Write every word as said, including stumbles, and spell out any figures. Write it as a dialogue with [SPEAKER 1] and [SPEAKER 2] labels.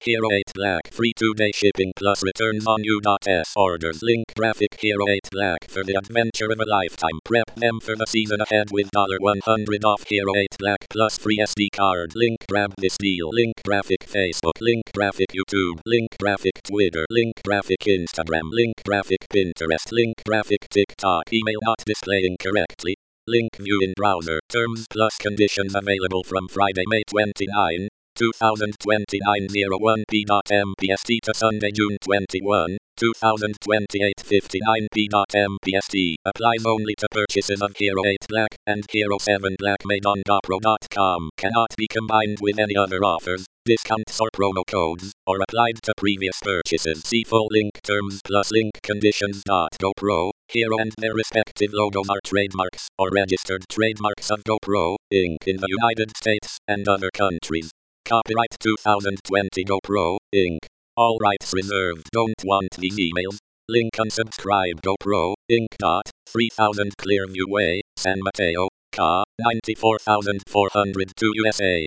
[SPEAKER 1] Hero eight lakh free two day shipping plus returns on U.S orders. Link graphic Hero eight lakh for the adventure of a lifetime. Prep them for the season ahead with one hundred dollars off Hero eight lakh plus free S D card. Link grab this deal. Link graphic Facebook. Link graphic YouTube. Link graphic Twitter. Link graphic Instagram. Link graphic Pinterest. Link graphic TikTok. Email not displaying correctly. Link view in browser. Terms plus conditions available from Friday, May twenty-ninth, twenty twenty-nine oh one p m p s t to Sunday, June twenty-first, twenty twenty-eight fifty-nine p m p s t. Applies only to purchases of Hero eight lakh and Hero seven lakh made on GoPro dot com. Cannot be combined with any other offers, discounts or promo codes, or applied to previous purchases. See full link terms plus link conditions. GoPro, Hero and their respective logos are trademarks or registered trademarks of GoPro, Incorporated in the United States and other countries. Copyright twenty twenty GoPro, Incorporated. All rights reserved. Don't want these emails? Link unsubscribe. GoPro, Incorporated. three thousand Clearview Way, San Mateo, Ca. nine four four zero two U S A.